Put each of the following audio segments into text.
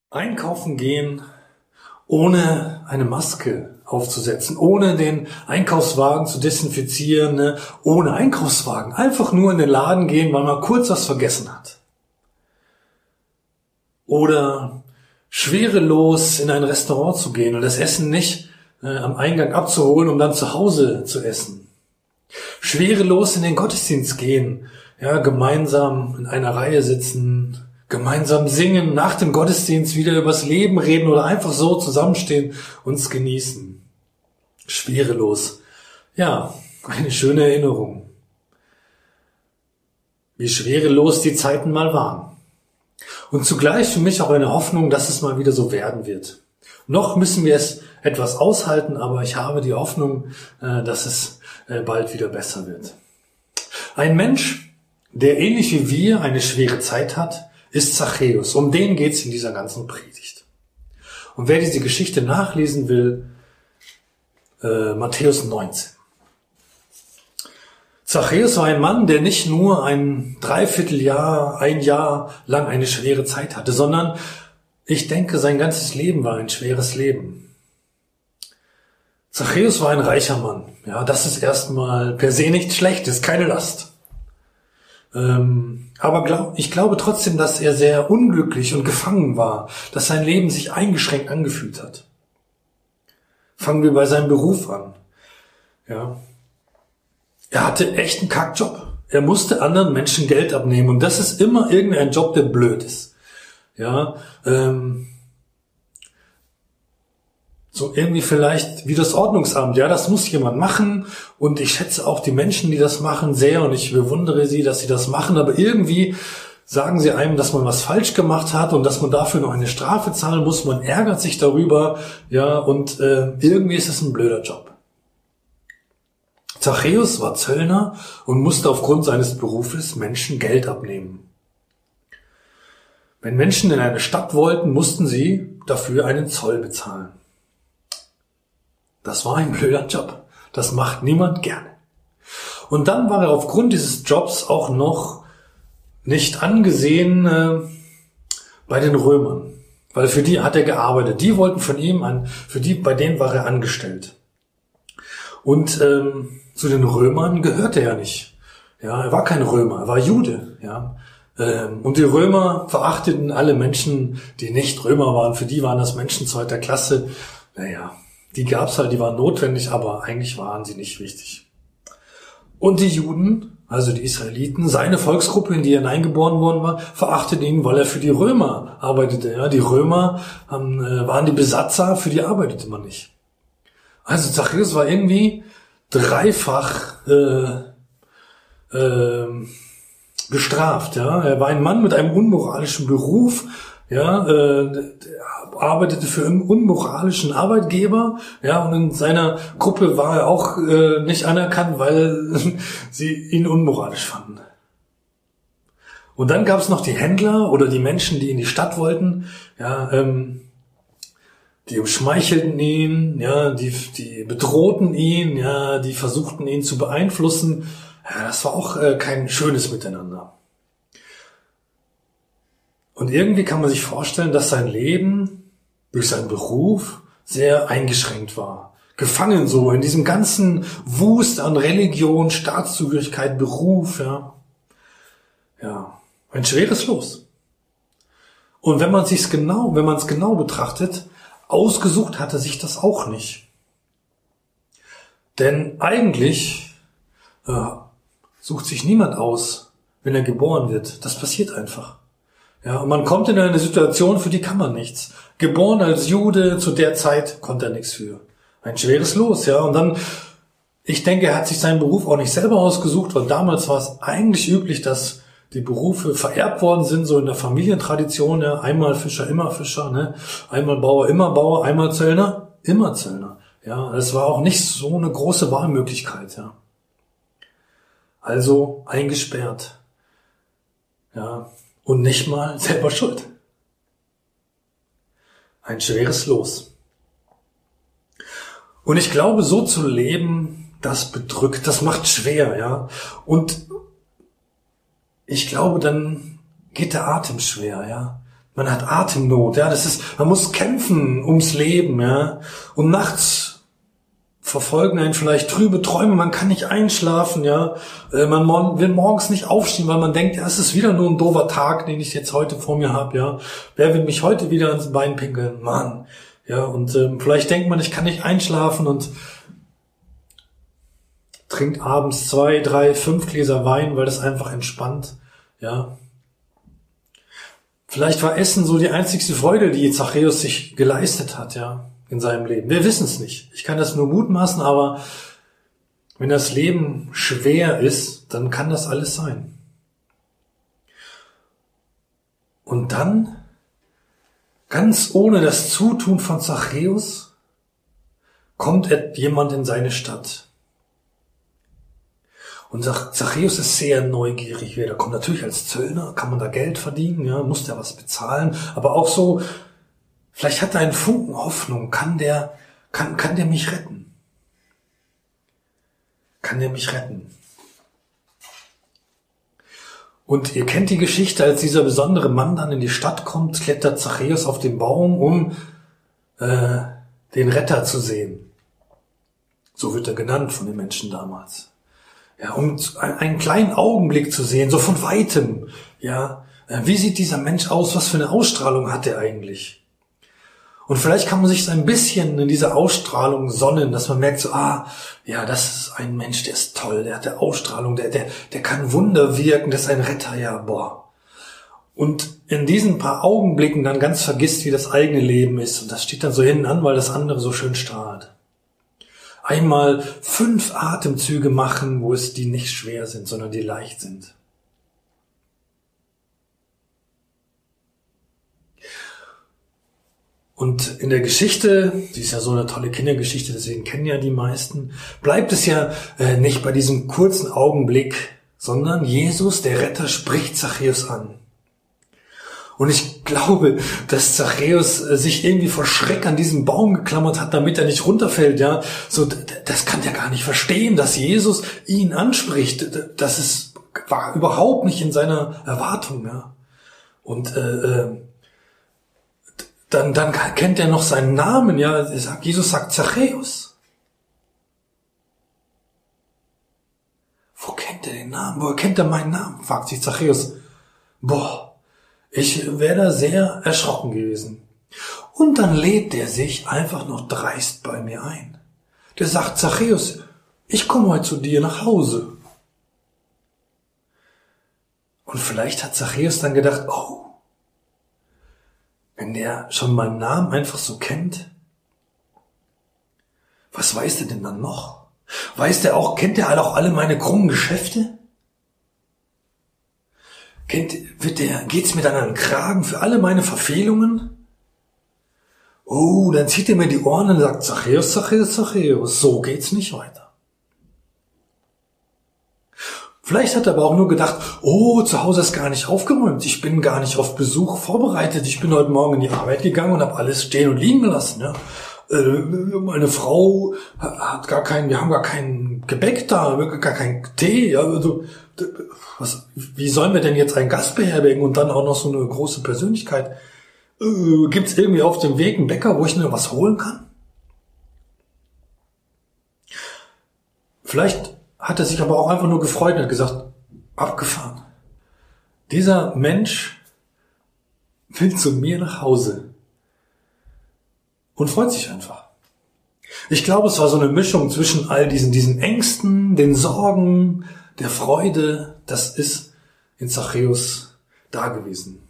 Einkaufen gehen, ohne eine Maske aufzusetzen, ohne den Einkaufswagen zu desinfizieren, ne? Ohne Einkaufswagen. Einfach nur in den Laden gehen, weil man kurz was vergessen hat. Oder schwerelos in ein Restaurant zu gehen und das Essen nicht am Eingang abzuholen, um dann zu Hause zu essen. Schwerelos in den Gottesdienst gehen, ja, gemeinsam in einer Reihe sitzen, gemeinsam singen, nach dem Gottesdienst wieder übers Leben reden oder einfach so zusammenstehen und es genießen. Schwerelos. Ja, eine schöne Erinnerung. Wie schwerelos die Zeiten mal waren. Und zugleich für mich auch eine Hoffnung, dass es mal wieder so werden wird. Noch müssen wir es etwas aushalten, aber ich habe die Hoffnung, dass es bald wieder besser wird. Ein Mensch, der ähnlich wie wir eine schwere Zeit hat, ist Zachäus. Um den geht's in dieser ganzen Predigt. Und wer diese Geschichte nachlesen will, Matthäus 19. Zachäus war ein Mann, der nicht nur ein Jahr lang eine schwere Zeit hatte, sondern ich denke, sein ganzes Leben war ein schweres Leben. Zachäus war ein reicher Mann. Ja, das ist erstmal per se nichts Schlechtes, keine Last. Aber ich glaube trotzdem, dass er sehr unglücklich und gefangen war, dass sein Leben sich eingeschränkt angefühlt hat. Fangen wir bei seinem Beruf an. Ja. Er hatte echt einen Kackjob. Er musste anderen Menschen Geld abnehmen und das ist immer irgendein Job, der blöd ist. Ja, so irgendwie vielleicht wie das Ordnungsamt. Ja, das muss jemand machen und ich schätze auch die Menschen, die das machen, sehr und ich bewundere sie, dass sie das machen, aber irgendwie sagen sie einem, dass man was falsch gemacht hat und dass man dafür noch eine Strafe zahlen muss. Man ärgert sich darüber, ja, und irgendwie ist es ein blöder Job. Zachäus war Zöllner und musste aufgrund seines Berufes Menschen Geld abnehmen. Wenn Menschen in eine Stadt wollten, mussten sie dafür einen Zoll bezahlen. Das war ein blöder Job. Das macht niemand gerne. Und dann war er aufgrund dieses Jobs auch noch nicht angesehen bei den Römern. Weil für die hat er gearbeitet. Die wollten von ihm bei denen war er angestellt. Und zu den Römern gehörte er nicht. Ja, er war kein Römer, er war Jude. Ja, und die Römer verachteten alle Menschen, die nicht Römer waren. Für die waren das Menschen zweiter Klasse. Naja, die gab's halt, die waren notwendig, aber eigentlich waren sie nicht wichtig. Und die Juden, also die Israeliten, seine Volksgruppe, in die er hineingeboren worden war, verachteten ihn, weil er für die Römer arbeitete. Ja, die Römer waren die Besatzer, für die arbeitete man nicht. Also Zachäus war irgendwie dreifach bestraft. Ja, er war ein Mann mit einem unmoralischen Beruf. Ja, arbeitete für einen unmoralischen Arbeitgeber. Ja, und in seiner Gruppe war er auch nicht anerkannt, weil sie ihn unmoralisch fanden. Und dann gab es noch die Händler oder die Menschen, die in die Stadt wollten. Ja, die umschmeichelten ihn, ja, die bedrohten ihn, ja, die versuchten ihn zu beeinflussen. Ja, das war auch kein schönes Miteinander. Und irgendwie kann man sich vorstellen, dass sein Leben durch seinen Beruf sehr eingeschränkt war. Gefangen so in diesem ganzen Wust an Religion, Staatszugehörigkeit, Beruf, ja. Ja, ein schweres Los. Und wenn man es genau betrachtet, ausgesucht hat er sich das auch nicht. Denn eigentlich sucht sich niemand aus, wenn er geboren wird. Das passiert einfach. Ja, und man kommt in eine Situation, für die kann man nichts. Geboren als Jude, zu der Zeit konnte er nichts für. Ein schweres Los, ja. Und dann, ich denke, er hat sich seinen Beruf auch nicht selber ausgesucht, weil damals war es eigentlich üblich, dass die Berufe vererbt worden sind, so in der Familientradition, ja, einmal Fischer, immer Fischer, ne, einmal Bauer, immer Bauer, einmal Zöllner, immer Zöllner, ja, es war auch nicht so eine große Wahlmöglichkeit, ja. Also eingesperrt, ja, und nicht mal selber schuld. Ein schweres Los. Und ich glaube, so zu leben, das bedrückt, das macht schwer, ja, und ich glaube, dann geht der Atem schwer, ja. Man hat Atemnot, ja, man muss kämpfen ums Leben, ja. Und nachts verfolgen einen vielleicht trübe Träume, man kann nicht einschlafen, ja. Man will morgens nicht aufstehen, weil man denkt, ja, es ist wieder nur ein doofer Tag, den ich jetzt heute vor mir habe, ja. Wer will mich heute wieder ans Bein pinkeln? Mann. Ja, und vielleicht denkt man, ich kann nicht einschlafen und trinkt abends 2, 3, 5 Gläser Wein, weil das einfach entspannt, ja. Vielleicht war Essen so die einzigste Freude, die Zachäus sich geleistet hat, ja, in seinem Leben. Wir wissen es nicht. Ich kann das nur mutmaßen, aber wenn das Leben schwer ist, dann kann das alles sein. Und dann, ganz ohne das Zutun von Zachäus, kommt jemand in seine Stadt. Und Zachäus ist sehr neugierig. Der kommt natürlich als Zöllner, kann man da Geld verdienen, ja, muss der was bezahlen. Aber auch so, vielleicht hat er einen Funken Hoffnung. Kann der mich retten? Kann der mich retten? Und ihr kennt die Geschichte, als dieser besondere Mann dann in die Stadt kommt, klettert Zachäus auf den Baum, um den Retter zu sehen. So wird er genannt von den Menschen damals. Ja, um einen kleinen Augenblick zu sehen, so von Weitem. Ja, wie sieht dieser Mensch aus? Was für eine Ausstrahlung hat er eigentlich? Und vielleicht kann man sich so ein bisschen in dieser Ausstrahlung sonnen, dass man merkt so, ja, das ist ein Mensch, der ist toll, der hat eine Ausstrahlung, der kann Wunder wirken, das ist ein Retter, ja, boah. Und in diesen paar Augenblicken dann ganz vergisst, wie das eigene Leben ist. Und das steht dann so hinten an, weil das andere so schön strahlt. Einmal 5 Atemzüge machen, die nicht schwer sind, sondern die leicht sind. Und in der Geschichte, die ist ja so eine tolle Kindergeschichte, deswegen kennen ja die meisten, bleibt es ja nicht bei diesem kurzen Augenblick, sondern Jesus, der Retter, spricht Zachäus an. Und ich glaube, dass Zachäus sich irgendwie vor Schreck an diesen Baum geklammert hat, damit er nicht runterfällt, ja. So, das kann der gar nicht verstehen, dass Jesus ihn anspricht. War überhaupt nicht in seiner Erwartung, ja. Und dann kennt er noch seinen Namen, ja. Jesus sagt Zachäus. Wo kennt er den Namen? Woher kennt er meinen Namen? Fragt sich Zachäus. Ich wäre da sehr erschrocken gewesen. Und dann lädt er sich einfach noch dreist bei mir ein. Der sagt, Zachäus, ich komme heute zu dir nach Hause. Und vielleicht hat Zachäus dann gedacht, wenn der schon meinen Namen einfach so kennt, was weiß der denn dann noch? Kennt der auch alle meine krummen Geschäfte? Geht's mir dann an den Kragen für alle meine Verfehlungen? Dann zieht er mir die Ohren und sagt, Zachäus, Zachäus, Zachäus, so geht's nicht weiter. Vielleicht hat er aber auch nur gedacht, zu Hause ist gar nicht aufgeräumt, ich bin gar nicht auf Besuch vorbereitet, ich bin heute Morgen in die Arbeit gegangen und habe alles stehen und liegen gelassen, ja. Meine Frau wir haben gar kein Gebäck da, gar keinen Tee, ja, also, wie sollen wir denn jetzt einen Gast beherbergen und dann auch noch so eine große Persönlichkeit? Gibt's irgendwie auf dem Weg einen Bäcker, wo ich mir was holen kann? Vielleicht hat er sich aber auch einfach nur gefreut und hat gesagt, abgefahren. Dieser Mensch will zu mir nach Hause und freut sich einfach. Ich glaube, es war so eine Mischung zwischen all diesen Ängsten, den Sorgen, der Freude. Das ist in Zachäus da gewesen.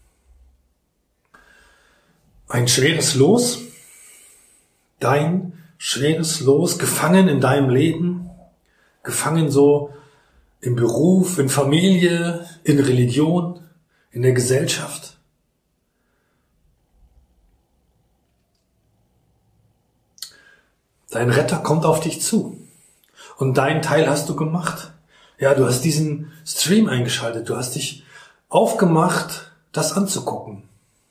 Ein schweres Los, dein schweres Los, gefangen in deinem Leben, gefangen so im Beruf, in Familie, in Religion, in der Gesellschaft. Dein Retter kommt auf dich zu und deinen Teil hast du gemacht. Ja, du hast diesen Stream eingeschaltet, du hast dich aufgemacht, das anzugucken.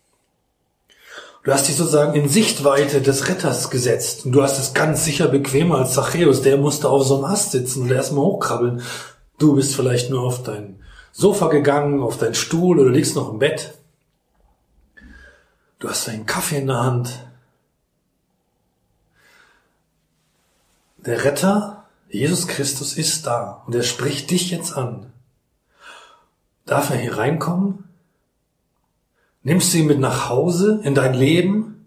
Du hast dich sozusagen in Sichtweite des Retters gesetzt und du hast es ganz sicher bequemer als Zachäus, der musste auf so einem Ast sitzen und erstmal hochkrabbeln. Du bist vielleicht nur auf dein Sofa gegangen, auf deinen Stuhl oder liegst noch im Bett. Du hast einen Kaffee in der Hand. Der Retter, Jesus Christus, ist da und er spricht dich jetzt an. Darf er hier reinkommen? Nimmst du ihn mit nach Hause in dein Leben?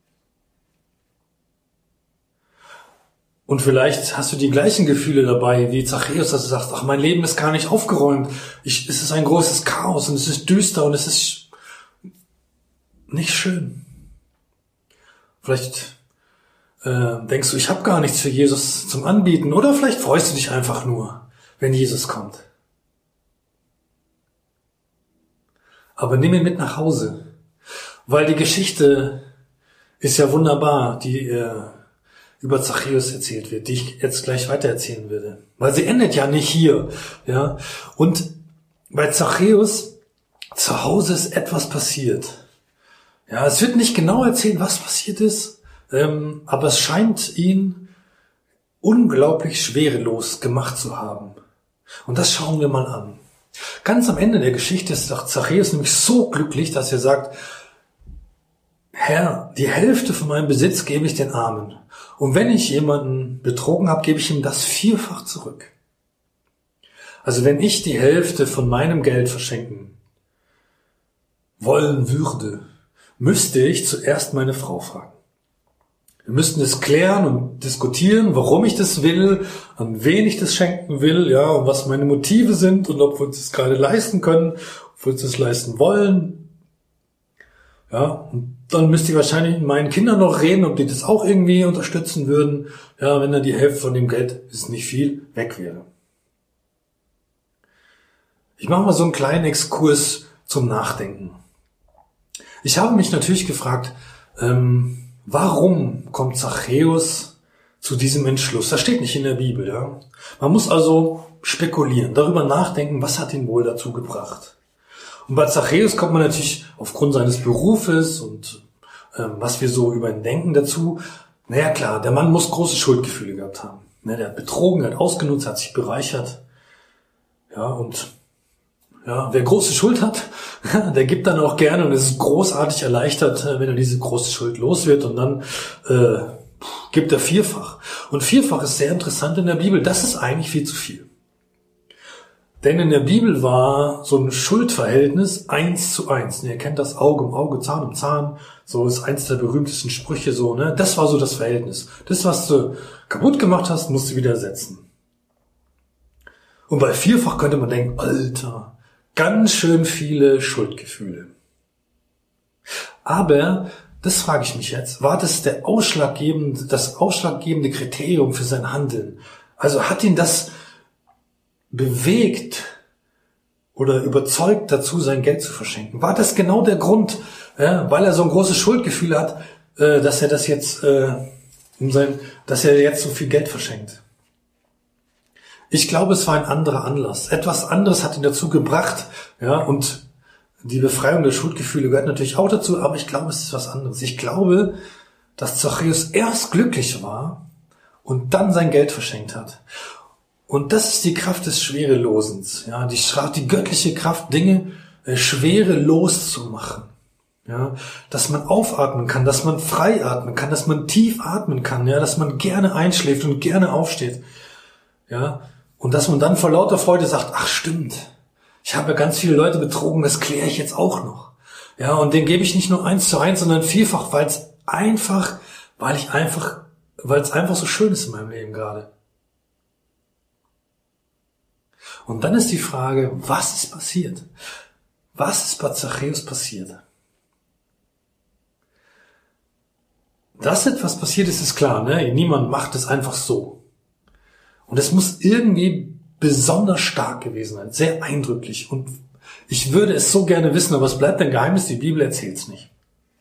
Und vielleicht hast du die gleichen Gefühle dabei wie Zachäus, dass du sagst, ach, mein Leben ist gar nicht aufgeräumt. Es ist ein großes Chaos und es ist düster und es ist nicht schön. Vielleicht denkst du, ich habe gar nichts für Jesus zum Anbieten. Oder vielleicht freust du dich einfach nur, wenn Jesus kommt. Aber nimm ihn mit nach Hause. Weil die Geschichte ist ja wunderbar, die über Zachäus erzählt wird, die ich jetzt gleich weitererzählen würde. Weil sie endet ja nicht hier. Ja. Und bei Zachäus zu Hause ist etwas passiert. Ja, es wird nicht genau erzählt, was passiert ist. Aber es scheint ihn unglaublich schwerelos gemacht zu haben. Und das schauen wir mal an. Ganz am Ende der Geschichte ist Zachäus nämlich so glücklich, dass er sagt, Herr, die Hälfte von meinem Besitz gebe ich den Armen. Und wenn ich jemanden betrogen habe, gebe ich ihm das 4-fach zurück. Also wenn ich die Hälfte von meinem Geld verschenken wollen würde, müsste ich zuerst meine Frau fragen. Wir müssten es klären und diskutieren, warum ich das will, an wen ich das schenken will, ja, und was meine Motive sind und ob wir uns das gerade leisten können, ob wir uns das leisten wollen. Ja, und dann müsste ich wahrscheinlich mit meinen Kindern noch reden, ob die das auch irgendwie unterstützen würden, ja, wenn dann die Hälfte von dem Geld, ist nicht viel, weg wäre. Ich mache mal so einen kleinen Exkurs zum Nachdenken. Ich habe mich natürlich gefragt, warum kommt Zachäus zu diesem Entschluss? Das steht nicht in der Bibel, ja. Man muss also spekulieren, darüber nachdenken, was hat ihn wohl dazu gebracht. Und bei Zachäus kommt man natürlich aufgrund seines Berufes und was wir so über ihn denken dazu. Naja klar, der Mann muss große Schuldgefühle gehabt haben. Ne, der hat betrogen, der hat ausgenutzt, hat sich bereichert. Ja, und ja, wer große Schuld hat, der gibt dann auch gerne und ist großartig erleichtert, wenn er diese große Schuld los wird und dann gibt er 4-fach. Und 4-fach ist sehr interessant in der Bibel. Das ist eigentlich viel zu viel. Denn in der Bibel war so ein Schuldverhältnis 1:1. Ihr kennt das Auge um Auge, Zahn um Zahn. So ist eins der berühmtesten Sprüche so, ne? Das war so das Verhältnis. Das, was du kaputt gemacht hast, musst du wieder ersetzen. Und bei 4-fach könnte man denken, Alter, ganz schön viele Schuldgefühle. Aber, das frage ich mich jetzt, war das das ausschlaggebende Kriterium für sein Handeln? Also hat ihn das bewegt oder überzeugt dazu, sein Geld zu verschenken? War das genau der Grund, weil er so ein großes Schuldgefühl hat, dass er das jetzt, dass er jetzt so viel Geld verschenkt? Ich glaube, es war ein anderer Anlass. Etwas anderes hat ihn dazu gebracht, ja, und die Befreiung der Schuldgefühle gehört natürlich auch dazu, aber ich glaube, es ist was anderes. Ich glaube, dass Zachäus erst glücklich war und dann sein Geld verschenkt hat. Und das ist die Kraft des Schwerelosens, ja, die göttliche Kraft, Dinge schwerelos zu machen. Ja, dass man aufatmen kann, dass man frei atmen kann, dass man tief atmen kann, ja, dass man gerne einschläft und gerne aufsteht. Ja, und dass man dann vor lauter Freude sagt, ach stimmt, ich habe ja ganz viele Leute betrogen, das kläre ich jetzt auch noch. Ja, und den gebe ich nicht nur 1:1, sondern 4-fach, weil es einfach so schön ist in meinem Leben gerade. Und dann ist die Frage, was ist passiert? Was ist bei Zachäus passiert? Dass etwas passiert ist, ist klar, ne? Niemand macht es einfach so. Und es muss irgendwie besonders stark gewesen sein, sehr eindrücklich. Und ich würde es so gerne wissen, aber es bleibt ein Geheimnis, die Bibel erzählt es nicht.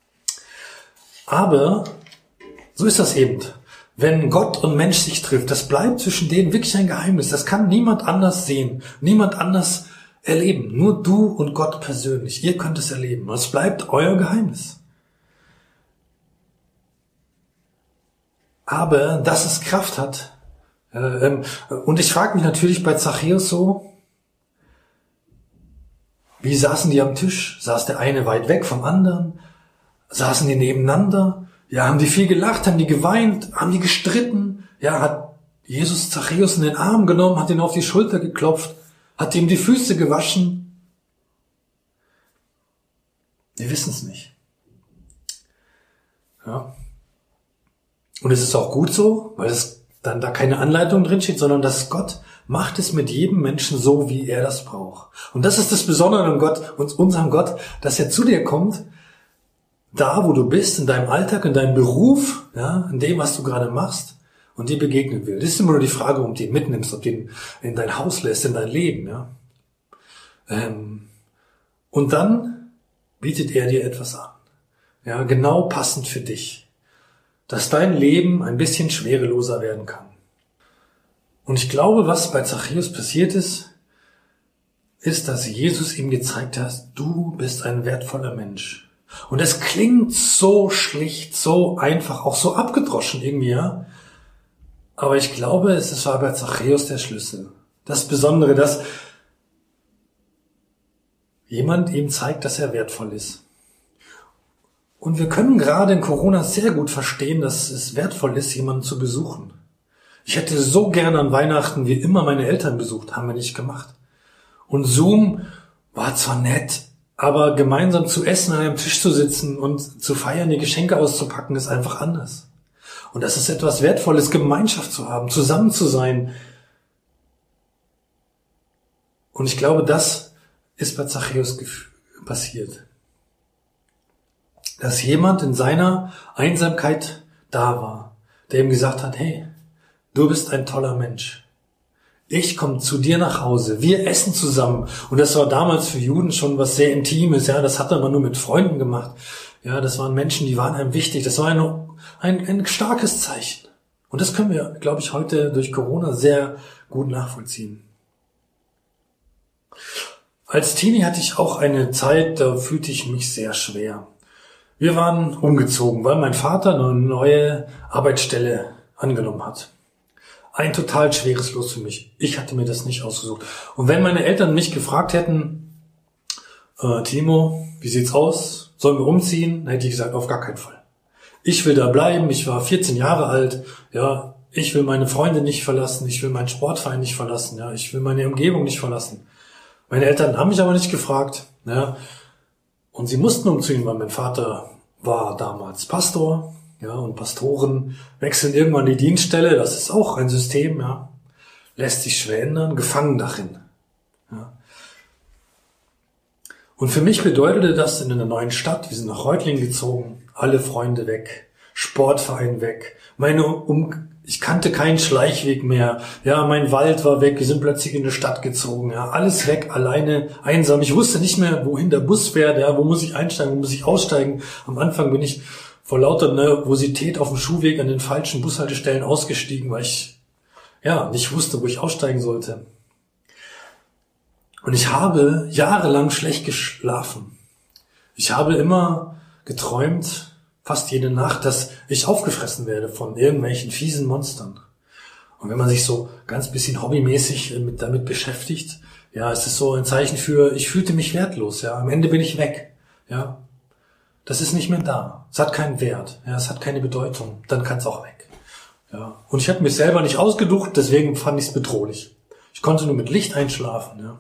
Aber so ist das eben. Wenn Gott und Mensch sich trifft, das bleibt zwischen denen wirklich ein Geheimnis. Das kann niemand anders sehen, niemand anders erleben. Nur du und Gott persönlich. Ihr könnt es erleben. Es bleibt euer Geheimnis. Aber dass es Kraft hat. Und ich frage mich natürlich bei Zachäus so, wie saßen die am Tisch? Saß der eine weit weg vom anderen? saßen die nebeneinander, ja, haben die viel gelacht, haben die geweint, haben die gestritten, ja, hat Jesus Zachäus in den Arm genommen, hat ihn auf die Schulter geklopft, hat ihm die Füße gewaschen. Wir wissen es nicht. Ja. Und es ist auch gut so, weil es dann da keine Anleitung drin steht, sondern dass Gott macht es mit jedem Menschen so, wie er das braucht. Und das ist das Besondere an Gott, unserem Gott, dass er zu dir kommt, da wo du bist, in deinem Alltag, in deinem Beruf, ja, in dem, was du gerade machst, und dir begegnen will. Das ist immer nur die Frage, ob du ihn mitnimmst, ob du ihn in dein Haus lässt, in dein Leben, ja. Und dann bietet er dir etwas an. Ja, genau passend für dich. Dass dein Leben ein bisschen schwereloser werden kann. Und ich glaube, was bei Zachäus passiert ist, dass Jesus ihm gezeigt hat, du bist ein wertvoller Mensch. Und es klingt so schlicht, so einfach, auch so abgedroschen irgendwie, ja. Aber ich glaube, es war bei Zachäus der Schlüssel. Das Besondere, dass jemand ihm zeigt, dass er wertvoll ist. Und wir können gerade in Corona sehr gut verstehen, dass es wertvoll ist, jemanden zu besuchen. Ich hätte so gerne an Weihnachten wie immer meine Eltern besucht, haben wir nicht gemacht. Und Zoom war zwar nett, aber gemeinsam zu essen, an einem Tisch zu sitzen und zu feiern, die Geschenke auszupacken, ist einfach anders. Und das ist etwas Wertvolles, Gemeinschaft zu haben, zusammen zu sein. Und ich glaube, das ist bei Zachäus passiert. Dass jemand in seiner Einsamkeit da war, der ihm gesagt hat, hey, du bist ein toller Mensch. Ich komme zu dir nach Hause. Wir essen zusammen. Und das war damals für Juden schon was sehr Intimes. Ja, das hat man nur mit Freunden gemacht. Ja, das waren Menschen, die waren einem wichtig. Das war ein starkes Zeichen. Und das können wir, glaube ich, heute durch Corona sehr gut nachvollziehen. Als Teenie hatte ich auch eine Zeit, da fühlte ich mich sehr schwer. Wir waren umgezogen, weil mein Vater eine neue Arbeitsstelle angenommen hat. Ein total schweres Los für mich. Ich hatte mir das nicht ausgesucht. Und wenn meine Eltern mich gefragt hätten, Timo, wie sieht's aus? Sollen wir umziehen? Dann hätte ich gesagt, auf gar keinen Fall. Ich will da bleiben. Ich war 14 Jahre alt. Ja, ich will meine Freunde nicht verlassen. Ich will meinen Sportverein nicht verlassen. Ja, ich will meine Umgebung nicht verlassen. Meine Eltern haben mich aber nicht gefragt. Ja, und sie mussten umziehen, weil mein Vater war damals Pastor. Ja, und Pastoren wechseln irgendwann die Dienststelle. Das ist auch ein System, ja. Lässt sich schwer ändern, gefangen darin. Ja. Und für mich bedeutete das in einer neuen Stadt, wir sind nach Reutlingen gezogen, alle Freunde weg, Sportverein weg, ich kannte keinen Schleichweg mehr, ja, mein Wald war weg, wir sind plötzlich in eine Stadt gezogen, ja, alles weg, alleine, einsam, ich wusste nicht mehr, wohin der Bus fährt, ja, wo muss ich einsteigen, wo muss ich aussteigen. Am Anfang bin ich vor lauter Nervosität auf dem Schuhweg an den falschen Bushaltestellen ausgestiegen, weil ich, ja, nicht wusste, wo ich aussteigen sollte. Und ich habe jahrelang schlecht geschlafen. Ich habe immer geträumt, fast jede Nacht, dass ich aufgefressen werde von irgendwelchen fiesen Monstern. Und wenn man sich so ganz bisschen hobbymäßig damit beschäftigt, ja, es ist so ein Zeichen für, ich fühlte mich wertlos, ja, am Ende bin ich weg, ja. Das ist nicht mehr da. Es hat keinen Wert, ja, es hat keine Bedeutung, dann kann es auch weg. Ja. Und ich habe mich selber nicht ausgeduckt, deswegen fand ich es bedrohlich. Ich konnte nur mit Licht einschlafen, ja.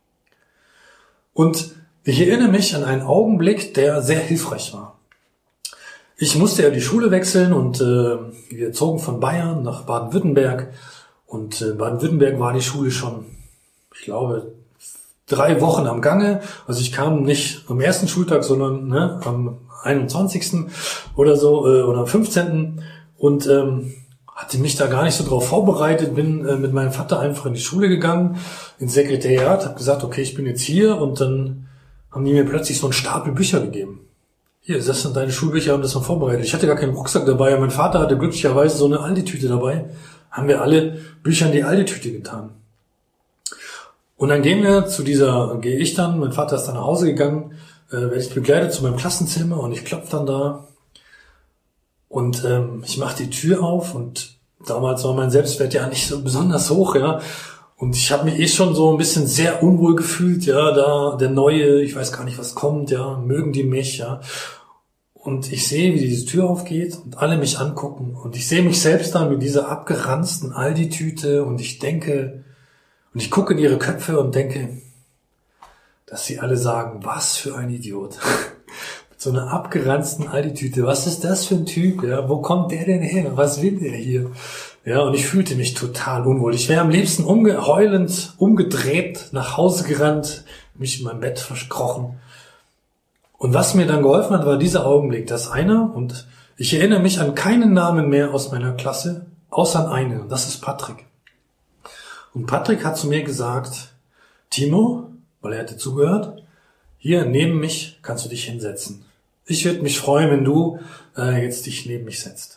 Und ich erinnere mich an einen Augenblick, der sehr hilfreich war. Ich musste ja die Schule wechseln und wir zogen von Bayern nach Baden-Württemberg. Und in Baden-Württemberg war die Schule schon, ich glaube, 3 Wochen am Gange. Also ich kam nicht am ersten Schultag, sondern am 21. oder so oder am 15. Und hatte mich da gar nicht so drauf vorbereitet, bin mit meinem Vater einfach in die Schule gegangen, ins Sekretariat, habe gesagt, okay, ich bin jetzt hier, und dann haben die mir plötzlich so einen Stapel Bücher gegeben. Hier, das sind deine Schulbücher, haben das mal vorbereitet. Ich hatte gar keinen Rucksack dabei, mein Vater hatte glücklicherweise so eine Aldi-Tüte dabei, haben wir alle Bücher in die Aldi-Tüte getan. Und dann gehe ich dann, mein Vater ist dann nach Hause gegangen, werde ich begleitet zu meinem Klassenzimmer und ich klopfe dann da. Und ich mache die Tür auf und damals war mein Selbstwert ja nicht so besonders hoch, ja. Und ich habe mich schon so ein bisschen sehr unwohl gefühlt, ja, da der Neue, ich weiß gar nicht, was kommt, ja, mögen die mich, ja. Und ich sehe, wie diese Tür aufgeht und alle mich angucken. Und ich sehe mich selbst dann mit dieser abgeranzten Aldi-Tüte und ich denke, und ich gucke in ihre Köpfe und denke, dass sie alle sagen, was für ein Idiot. Mit so einer abgeranzten Aldi-Tüte. Was ist das für ein Typ? Ja, wo kommt der denn her? Was will der hier? Ja, und ich fühlte mich total unwohl. Ich wäre am liebsten heulend, umgedreht, nach Hause gerannt, mich in mein Bett verkrochen. Und was mir dann geholfen hat, war dieser Augenblick, dass einer, und ich erinnere mich an keinen Namen mehr aus meiner Klasse, außer an einen, und das ist Patrick. Und Patrick hat zu mir gesagt, Timo, weil er hätte zugehört, hier neben mich kannst du dich hinsetzen. Ich würde mich freuen, wenn du jetzt dich neben mich setzt.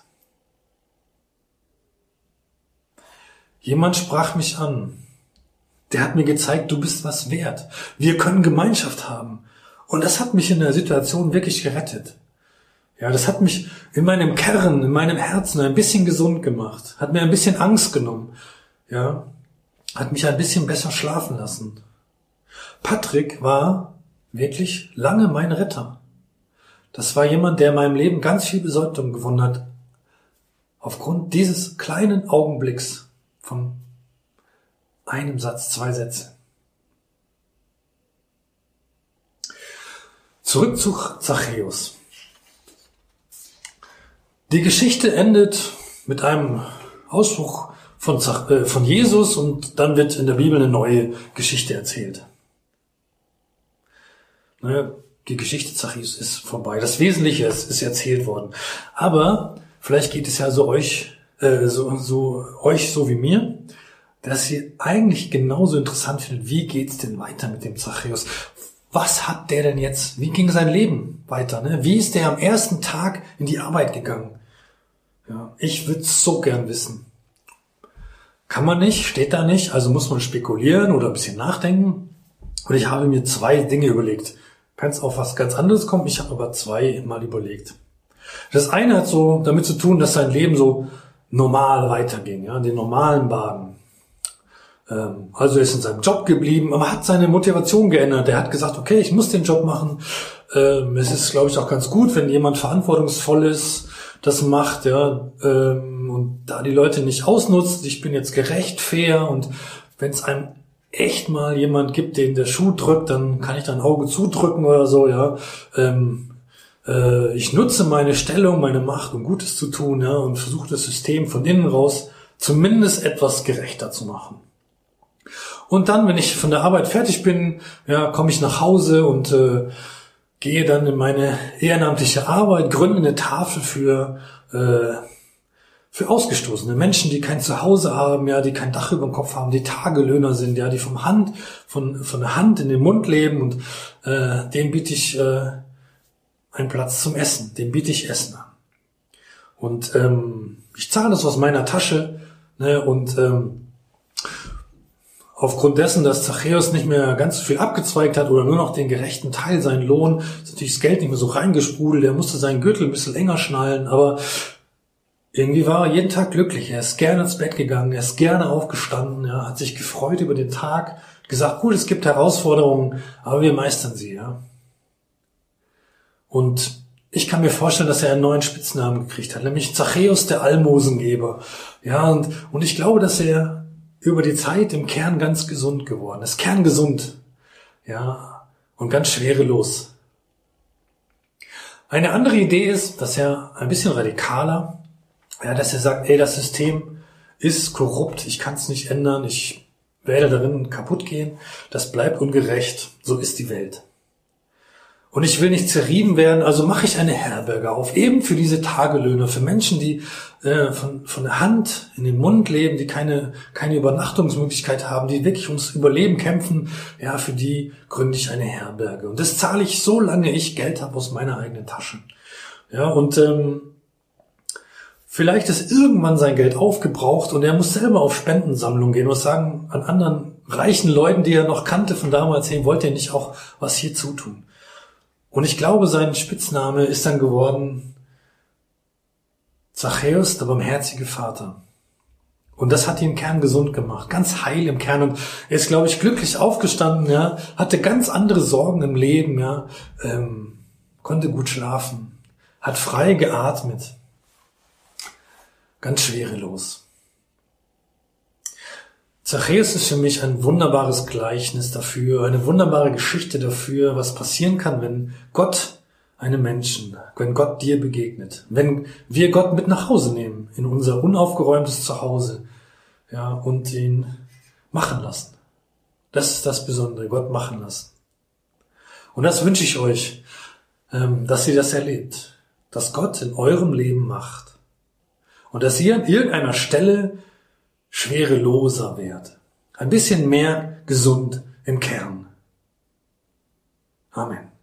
Jemand sprach mich an. Der hat mir gezeigt, du bist was wert. Wir können Gemeinschaft haben. Und das hat mich in der Situation wirklich gerettet. Ja, das hat mich in meinem Kern, in meinem Herzen ein bisschen gesund gemacht. Hat mir ein bisschen Angst genommen. Ja, hat mich ein bisschen besser schlafen lassen. Patrick war wirklich lange mein Retter. Das war jemand, der in meinem Leben ganz viel Bedeutung gewonnen hat. Aufgrund dieses kleinen Augenblicks von einem Satz, 2 Sätze. Zurück zu Zachäus. Die Geschichte endet mit einem Ausspruch von Jesus und dann wird in der Bibel eine neue Geschichte erzählt. Die Geschichte Zachäus ist vorbei. Das Wesentliche ist erzählt worden. Aber vielleicht geht es ja euch so wie mir, dass ihr eigentlich genauso interessant findet, wie geht's denn weiter mit dem Zachäus? Was hat der denn jetzt? Wie ging sein Leben weiter? Wie ist der am ersten Tag in die Arbeit gegangen? Ja, ich würde es so gern wissen. Kann man nicht, steht da nicht, also muss man spekulieren oder ein bisschen nachdenken. Und ich habe mir 2 Dinge überlegt. Kann es auf was ganz anderes kommen, ich habe aber 2 mal überlegt. Das eine hat so damit zu tun, dass sein Leben so normal weiterging, ja, in den normalen Bahnen. Also er ist in seinem Job geblieben, aber hat seine Motivation geändert. Er hat gesagt, okay, ich muss den Job machen. Es ist, glaube ich, auch ganz gut, wenn jemand Verantwortungsvolles das macht, ja, und da die Leute nicht ausnutzt. Ich bin jetzt gerecht, fair und wenn es einem echt mal jemand gibt, den der Schuh drückt, dann kann ich da ein Auge zudrücken oder so, ja. Ich nutze meine Stellung, meine Macht, um Gutes zu tun, ja, und versuche das System von innen raus zumindest etwas gerechter zu machen. Und dann, wenn ich von der Arbeit fertig bin, ja, komme ich nach Hause und gehe dann in meine ehrenamtliche Arbeit, gründe eine Tafel für Ausgestoßene, Menschen, die kein Zuhause haben, ja, die kein Dach über dem Kopf haben, die Tagelöhner sind, ja, die von der Hand in den Mund leben und denen biete ich einen Platz zum Essen, dem biete ich Essen an. Und ich zahle das aus meiner Tasche, ne, und aufgrund dessen, dass Zachäus nicht mehr ganz so viel abgezweigt hat oder nur noch den gerechten Teil, seinen Lohn, ist natürlich das Geld nicht mehr so reingesprudelt, er musste seinen Gürtel ein bisschen enger schnallen, aber irgendwie war er jeden Tag glücklich, er ist gerne ins Bett gegangen, er ist gerne aufgestanden, ja, hat sich gefreut über den Tag, gesagt, gut, es gibt Herausforderungen, aber wir meistern sie, ja. Und ich kann mir vorstellen, dass er einen neuen Spitznamen gekriegt hat, nämlich Zachäus, der Almosengeber, ja, und ich glaube, dass er über die Zeit im Kern ganz gesund geworden ist. Kerngesund. Ja, und ganz schwerelos. Eine andere Idee ist, dass er ein bisschen radikaler, ja, dass er sagt, das System ist korrupt, ich kann es nicht ändern, ich werde darin kaputt gehen, das bleibt ungerecht, so ist die Welt. Und ich will nicht zerrieben werden, also mache ich eine Herberge auf, eben für diese Tagelöhner, für Menschen, die von der Hand in den Mund leben, die keine Übernachtungsmöglichkeit haben, die wirklich ums Überleben kämpfen, ja, für die gründe ich eine Herberge. Und das zahle ich, solange ich Geld habe aus meiner eigenen Tasche. Ja, und vielleicht ist irgendwann sein Geld aufgebraucht und er muss selber auf Spendensammlung gehen und sagen an anderen reichen Leuten, die er noch kannte von damals, hey, wollt ihr nicht auch was hier zutun? Und ich glaube, sein Spitzname ist dann geworden Zachäus, der barmherzige Vater. Und das hat ihn kerngesund gemacht, ganz heil im Kern. Und er ist, glaube ich, glücklich aufgestanden, ja, hatte ganz andere Sorgen im Leben, ja, konnte gut schlafen, hat frei geatmet. Ganz schwerelos. Zachäus ist für mich ein wunderbares Gleichnis dafür, eine wunderbare Geschichte dafür, was passieren kann, wenn Gott wenn Gott dir begegnet, wenn wir Gott mit nach Hause nehmen, in unser unaufgeräumtes Zuhause, ja, und ihn machen lassen. Das ist das Besondere, Gott machen lassen. Und das wünsche ich euch, dass ihr das erlebt, dass Gott in eurem Leben macht und dass ihr an irgendeiner Stelle schwereloser werdet, ein bisschen mehr gesund im Kern. Amen.